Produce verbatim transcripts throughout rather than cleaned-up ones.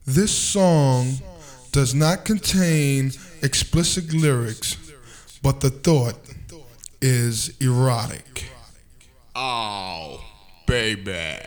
This song does not contain explicit lyrics, but the thought is erotic. Oh, baby.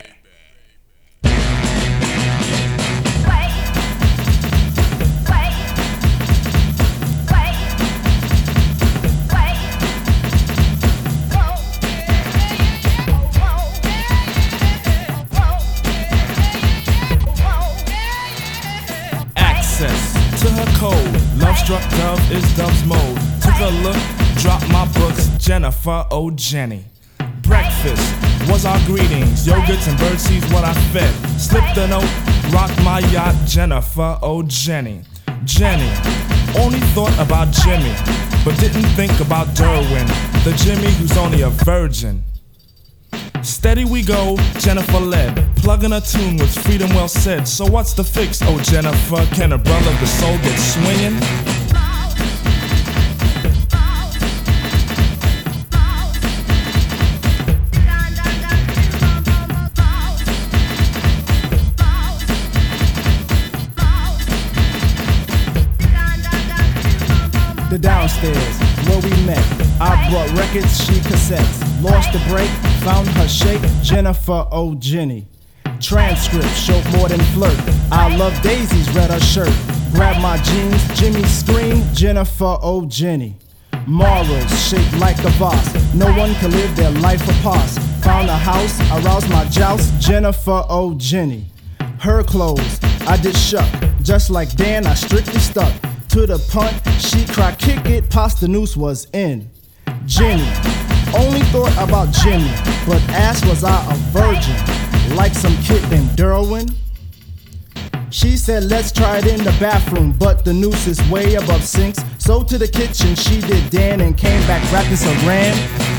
To her code, love struck dove is dove's mode. Took a look, dropped my books, Jennifer, oh Jenny. Breakfast was our greetings, yogurts and birdseeds what I fed. Slipped a note, rocked my yacht, Jennifer, oh Jenny. Jenny, only thought about Jimmy, but didn't think about Derwin, the Jimmy who's only a virgin. Steady we go, Jennifer led. Plugging a tune with freedom well said. So what's the fix, oh Jennifer? Can a brother of the soul get swinging? The downstairs, where we met. I brought records, she cassettes. Lost the break, found her shape, Jennifer, oh Jenny. Transcript showed more than flirt. I love daisies, read her shirt. Grab my jeans, Jimmy scream, Jennifer, oh Jenny. Morals shaped like a vase, no one can live their life apart. Found a house, aroused my joust, Jennifer, oh Jenny. Her clothes, I did shuck, just like Dan, I strictly stuck. To the punt, she cried, kick it, past the noose was in. Jenny, only thought about Jimmy, but ass was I a virgin, like some kid named Derwin. She said let's try it in the bathroom, but the noose is way above sinks. So to the kitchen she did Dan and came back rapping saran.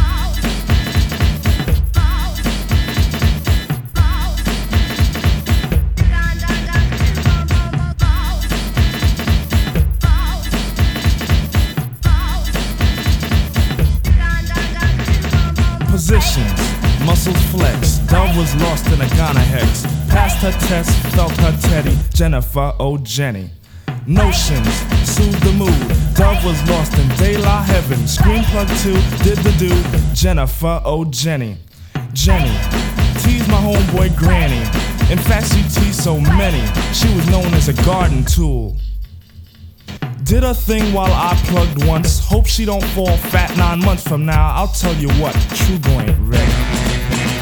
Positions, muscles flex. Dove was lost in a Ghana hex. Passed her test, felt her teddy. Jennifer, oh Jenny. Notions, soothed the mood. Dove was lost in De La Heaven. Screen plug two, did the do. Jennifer, oh Jenny. Jenny, teased my homeboy Granny. In fact, she teased so many. She was known as a garden tool. Did a thing while I plugged once. Hope she don't fall fat nine months from now. I'll tell you what, Trugo ain't ready.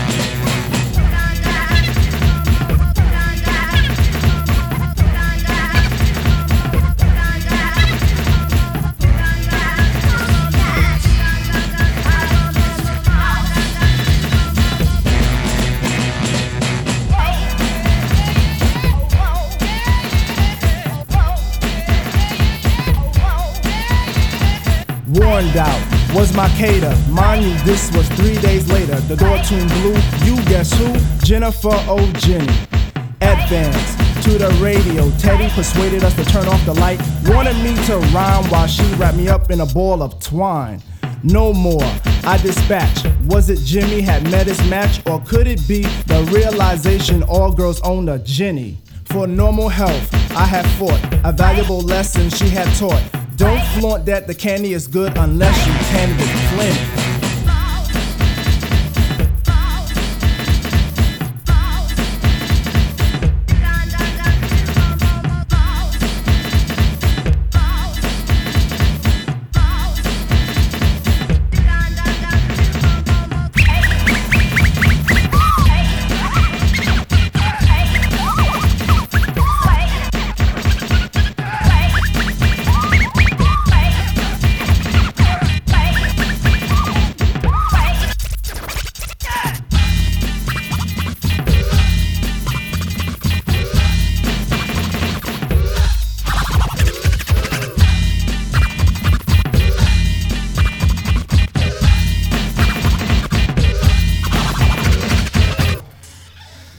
Warned out was my cater. Mind you, this was three days later. The door tuned blue. You guess who? Jennifer, oh Jenny. Advance to the radio. Teddy persuaded us to turn off the light. Wanted me to rhyme while she wrapped me up in a ball of twine. No more, I dispatched. Was it Jimmy had met his match? Or could it be the realization all girls own a Jenny? For normal health, I had fought a valuable lesson she had taught. Don't flaunt that the candy is good unless you can with plenty.